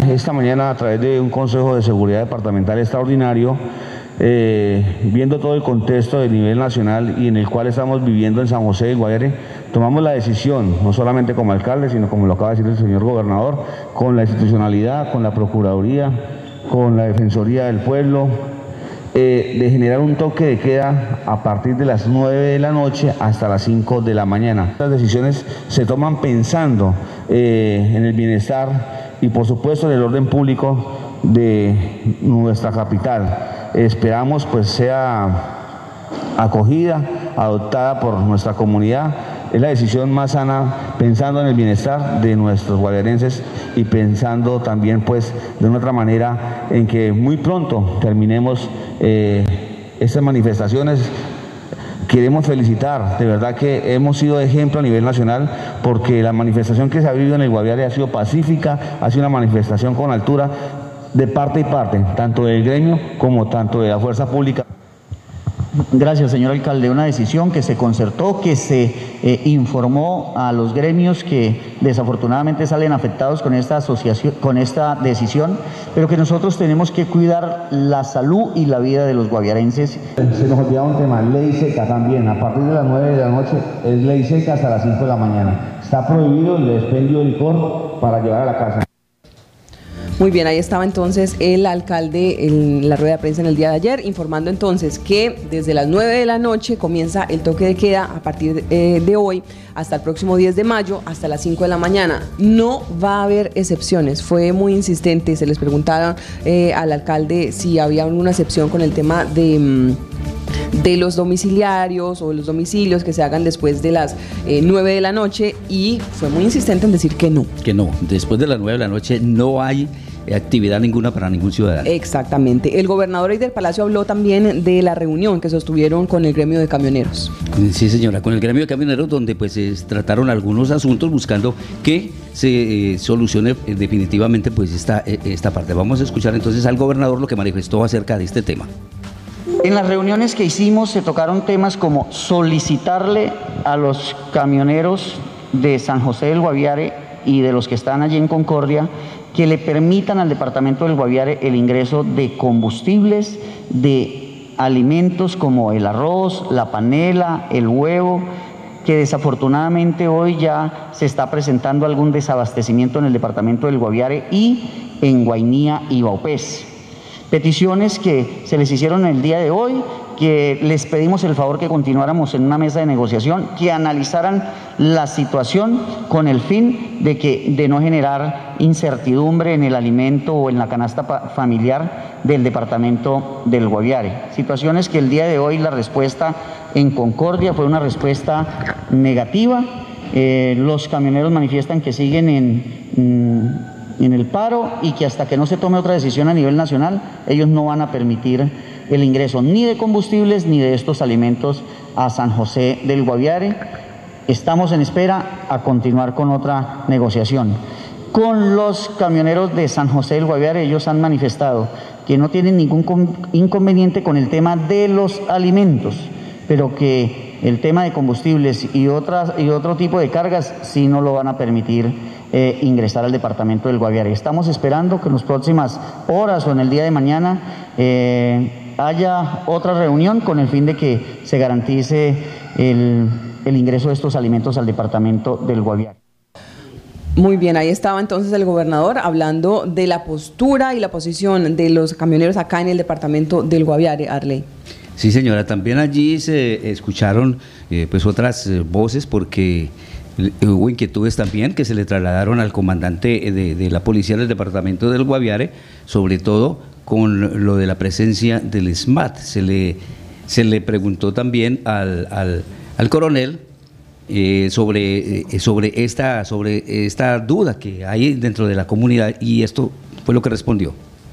Esta mañana, a través de un Consejo de Seguridad Departamental extraordinario, viendo todo el contexto de nivel nacional y en el cual estamos viviendo en San José del Guaviare, tomamos la decisión, no solamente como alcalde, sino como lo acaba de decir el señor gobernador, con la institucionalidad, con la Procuraduría, con la Defensoría del Pueblo, de generar un toque de queda a partir de las 9 de la noche hasta las 5 de la mañana. Estas decisiones se toman pensando en el bienestar y por supuesto en el orden público de nuestra capital. Esperamos pues sea acogida, adoptada por nuestra comunidad. Es la decisión más sana, pensando en el bienestar de nuestros guaviarenses y pensando también pues de una otra manera en que muy pronto terminemos estas manifestaciones. Queremos felicitar, de verdad que hemos sido ejemplo a nivel nacional porque la manifestación que se ha vivido en el Guaviare ha sido pacífica, ha sido una manifestación con altura de parte y parte, tanto del gremio como tanto de la fuerza pública. Gracias, señor alcalde. Una decisión que se concertó, que se informó a los gremios que desafortunadamente salen afectados con esta asociación, con esta decisión, pero que nosotros tenemos que cuidar la salud y la vida de los guaviarenses. Se nos olvidaba un tema, ley seca también. A partir de las 9 de la noche es ley seca hasta las 5 de la mañana. Está prohibido el expendio de licor para llevar a la casa. Muy bien, ahí estaba entonces el alcalde en la rueda de prensa en el día de ayer, informando entonces que desde las 9 de la noche comienza el toque de queda a partir de hoy hasta el próximo 10 de mayo, hasta las 5 de la mañana. No va a haber excepciones, fue muy insistente, se les preguntaron al alcalde si había alguna excepción con el tema de los domiciliarios o los domicilios que se hagan después de las 9 de la noche y fue muy insistente en decir que no. Que no, después de las 9 de la noche no hay actividad ninguna para ningún ciudadano. Exactamente. El gobernador Eider Palacio habló también de la reunión que sostuvieron con el gremio de camioneros. Sí, señora, con el gremio de camioneros donde pues trataron algunos asuntos buscando que se solucione definitivamente pues esta parte. Vamos a escuchar entonces al gobernador lo que manifestó acerca de este tema. En las reuniones que hicimos se tocaron temas como solicitarle a los camioneros de San José del Guaviare y de los que están allí en Concordia que le permitan al departamento del Guaviare el ingreso de combustibles, de alimentos como el arroz, la panela, el huevo, que desafortunadamente hoy ya se está presentando algún desabastecimiento en el departamento del Guaviare y en Guainía y Baupés. Peticiones que se les hicieron el día de hoy, que les pedimos el favor que continuáramos en una mesa de negociación, que analizaran la situación con el fin de no generar incertidumbre en el alimento o en la canasta familiar del departamento del Guaviare. Situaciones que el día de hoy la respuesta en Concordia fue una respuesta negativa. Los camioneros manifiestan que siguen en el paro y que hasta que no se tome otra decisión a nivel nacional, ellos no van a permitir el ingreso ni de combustibles ni de estos alimentos a San José del Guaviare. Estamos en espera a continuar con otra negociación. Con los camioneros de San José del Guaviare, ellos han manifestado que no tienen ningún inconveniente con el tema de los alimentos, pero que el tema de combustibles y otro tipo de cargas sí no lo van a permitir ingresar al departamento del Guaviare. Estamos esperando que en las próximas horas o en el día de mañana haya otra reunión con el fin de que se garantice el ingreso de estos alimentos al departamento del Guaviare. Muy bien, ahí estaba entonces el gobernador hablando de la postura y la posición de los camioneros acá en el departamento del Guaviare, Arley. Sí, señora, también allí se escucharon pues otras voces porque hubo inquietudes también que se le trasladaron al comandante de la policía del departamento del Guaviare, sobre todo con lo de la presencia del SMAT. Se le preguntó también al coronel sobre esta duda que hay dentro de la comunidad y esto fue lo que respondió.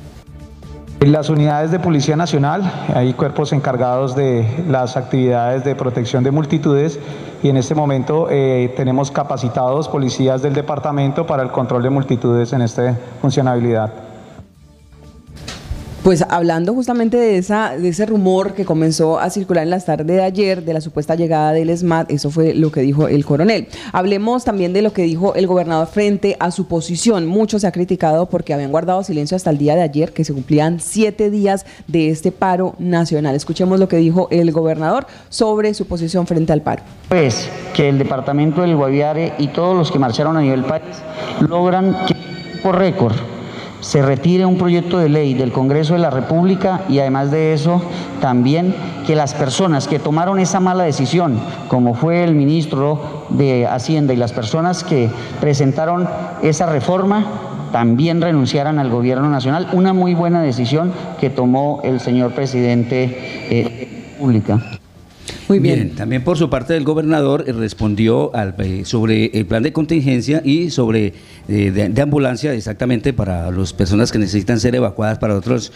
En las unidades de Policía Nacional hay cuerpos encargados de las actividades de protección de multitudes y en este momento tenemos capacitados policías del departamento para el control de multitudes en esta funcionalidad. Pues hablando justamente de ese rumor que comenzó a circular en las tardes de ayer de la supuesta llegada del ESMAD, eso fue lo que dijo el coronel. Hablemos también de lo que dijo el gobernador frente a su posición. Mucho se ha criticado porque habían guardado silencio hasta el día de ayer, que se cumplían 7 días de este paro nacional. Escuchemos lo que dijo el gobernador sobre su posición frente al paro. Pues que el departamento del Guaviare y todos los que marcharon a nivel país logran que por récord se retire un proyecto de ley del Congreso de la República y además de eso también que las personas que tomaron esa mala decisión, como fue el ministro de Hacienda y las personas que presentaron esa reforma, también renunciaran al gobierno nacional. Una muy buena decisión que tomó el señor presidente de la República. Muy bien. También por su parte el gobernador respondió sobre el plan de contingencia y sobre de ambulancia exactamente para las personas que necesitan ser evacuadas para otros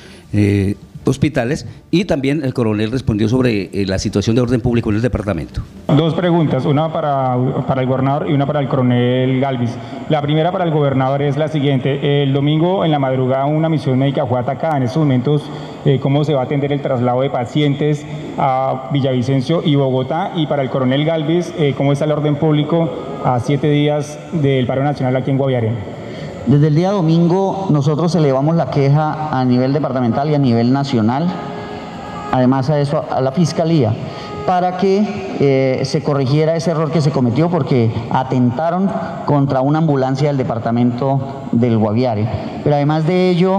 hospitales, y también el coronel respondió sobre la situación de orden público en el departamento. Dos preguntas, una para el gobernador y una para el coronel Galvis. La primera para el gobernador es la siguiente: el domingo en la madrugada una misión médica fue atacada. En estos momentos, ¿cómo se va a atender el traslado de pacientes a Villavicencio y Bogotá? Y para el coronel Galvis, ¿cómo está el orden público a 7 días del paro nacional aquí en Guaviare? Desde el día domingo nosotros elevamos la queja a nivel departamental y a nivel nacional, además a eso a la Fiscalía, para que se corrigiera ese error que se cometió porque atentaron contra una ambulancia del departamento del Guaviare. Pero además de ello,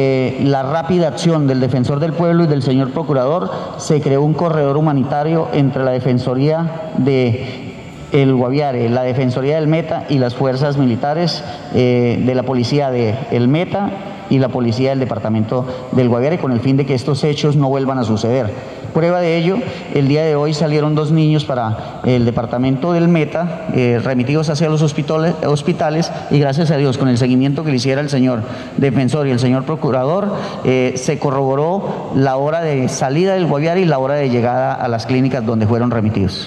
la rápida acción del Defensor del Pueblo y del señor Procurador, se creó un corredor humanitario entre la Defensoría de el Guaviare, la Defensoría del Meta y las fuerzas militares de la Policía del Meta y la Policía del Departamento del Guaviare, con el fin de que estos hechos no vuelvan a suceder. Prueba de ello, el día de hoy salieron 2 niños para el Departamento del Meta, remitidos hacia los hospitales, y gracias a Dios, con el seguimiento que le hiciera el señor Defensor y el señor Procurador, se corroboró la hora de salida del Guaviare y la hora de llegada a las clínicas donde fueron remitidos.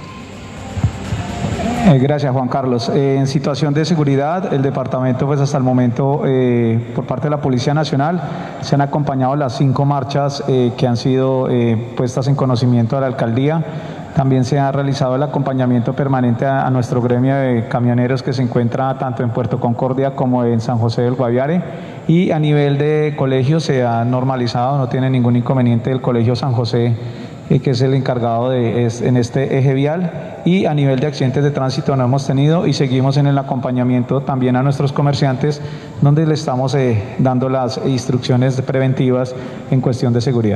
Gracias, Juan Carlos. En situación de seguridad, el departamento, pues hasta el momento, por parte de la Policía Nacional, se han acompañado las 5 marchas que han sido puestas en conocimiento de la alcaldía. También se ha realizado el acompañamiento permanente a nuestro gremio de camioneros que se encuentra tanto en Puerto Concordia como en San José del Guaviare. Y a nivel de colegios se ha normalizado, no tiene ningún inconveniente el Colegio San José, que es el encargado en este eje vial, y a nivel de accidentes de tránsito no hemos tenido, y seguimos en el acompañamiento también a nuestros comerciantes, donde le estamos dando las instrucciones preventivas en cuestión de seguridad.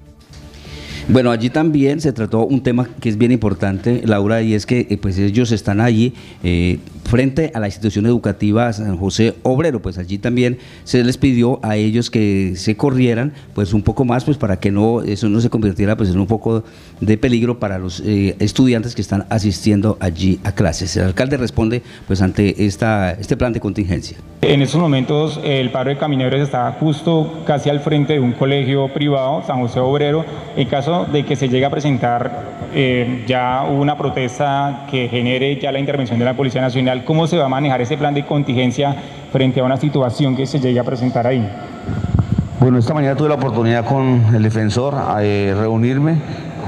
Bueno, allí también se trató un tema que es bien importante, Laura, y es que pues ellos están allí frente a la institución educativa San José Obrero. Pues allí también se les pidió a ellos que se corrieran pues un poco más, pues para que eso no se convirtiera pues en un poco de peligro para los estudiantes que están asistiendo allí a clases. El alcalde responde pues ante este plan de contingencia. En estos momentos el paro de camioneros está justo casi al frente de un colegio privado, San José Obrero. En caso de que se llegue a presentar ya una protesta que genere ya la intervención de la Policía Nacional, ¿cómo se va a manejar ese plan de contingencia frente a una situación que se llegue a presentar ahí? Bueno, esta mañana tuve la oportunidad con el defensor a reunirme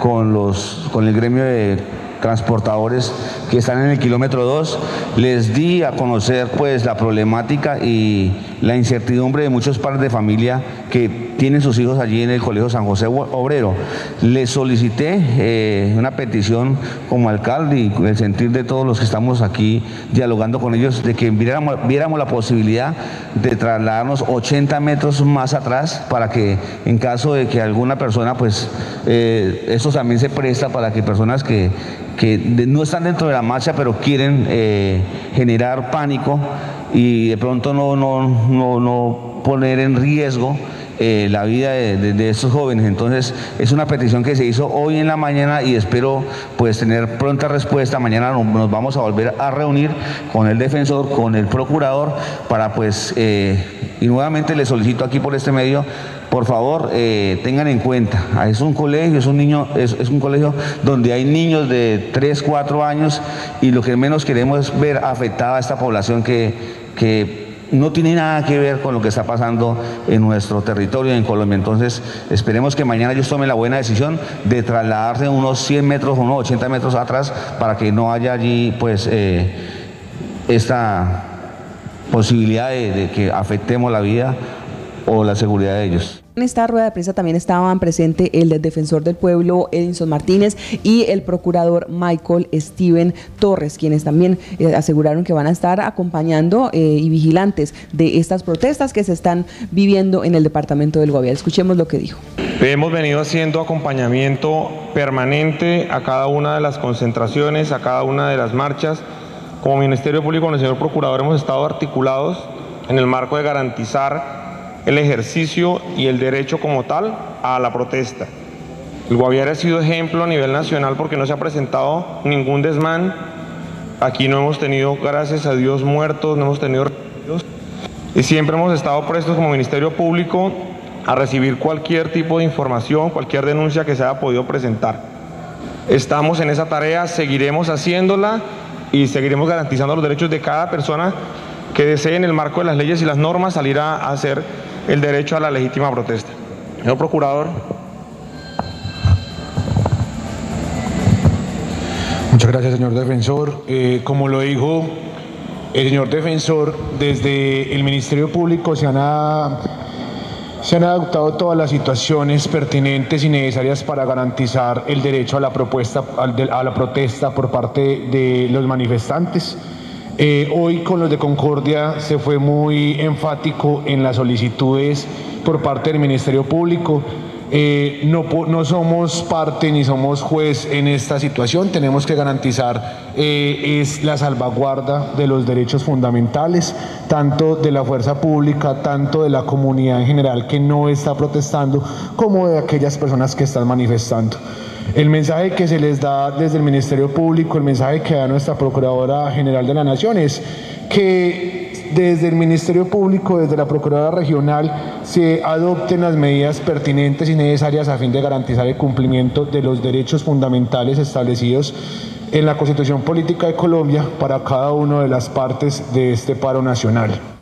con el gremio de transportadores que están en el kilómetro 2, les di a conocer pues la problemática y la incertidumbre de muchos padres de familia que tienen sus hijos allí en el Colegio San José Obrero. Les solicité una petición como alcalde y con el sentir de todos los que estamos aquí dialogando con ellos, de que viéramos la posibilidad de trasladarnos 80 metros más atrás para que en caso de que alguna persona, pues esto también se presta para que personas que no están dentro de la marcha pero quieren generar pánico y de pronto no poner en riesgo la vida de estos jóvenes. Entonces es una petición que se hizo hoy en la mañana y espero pues tener pronta respuesta. Mañana nos vamos a volver a reunir con el defensor, con el procurador para pues y nuevamente les solicito aquí por este medio, por favor, tengan en cuenta, es un colegio, es un colegio donde hay niños de 3, 4 años y lo que menos queremos es ver afectada a esta población que no tiene nada que ver con lo que está pasando en nuestro territorio, en Colombia. Entonces, esperemos que mañana ellos tomen la buena decisión de trasladarse unos 100 metros, unos 80 metros atrás, para que no haya allí, pues, esta posibilidad de que afectemos la vida o la seguridad de ellos. En esta rueda de prensa también estaban presentes el defensor del pueblo Edinson Martínez y el procurador Michael Steven Torres, quienes también aseguraron que van a estar acompañando y vigilantes de estas protestas que se están viviendo en el departamento del Guaviare. Escuchemos lo que dijo. Hemos venido haciendo acompañamiento permanente a cada una de las concentraciones, a cada una de las marchas. Como Ministerio Público con el señor Procurador hemos estado articulados en el marco de garantizar el ejercicio y el derecho como tal a la protesta. El Guaviare ha sido ejemplo a nivel nacional porque no se ha presentado ningún desmán. Aquí no hemos tenido, gracias a Dios, muertos, no hemos tenido retenidos. Y siempre hemos estado prestos como Ministerio Público a recibir cualquier tipo de información, cualquier denuncia que se haya podido presentar. Estamos en esa tarea, seguiremos haciéndola y seguiremos garantizando los derechos de cada persona que desee, en el marco de las leyes y las normas, salir a hacer el derecho a la legítima protesta. Señor Procurador. Muchas gracias, señor defensor. Como lo dijo el señor defensor, desde el Ministerio Público se han adoptado todas las situaciones pertinentes y necesarias para garantizar el derecho a la protesta por parte de los manifestantes. Hoy con los de Concordia se fue muy enfático en las solicitudes por parte del Ministerio Público. No somos parte ni somos juez en esta situación, tenemos que garantizar es la salvaguarda de los derechos fundamentales, tanto de la fuerza pública, tanto de la comunidad en general que no está protestando, como de aquellas personas que están manifestando. El mensaje que se les da desde el Ministerio Público, el mensaje que da nuestra Procuradora General de la Nación es que desde el Ministerio Público, desde la Procuradora Regional, se adopten las medidas pertinentes y necesarias a fin de garantizar el cumplimiento de los derechos fundamentales establecidos en la Constitución Política de Colombia para cada una de las partes de este paro nacional.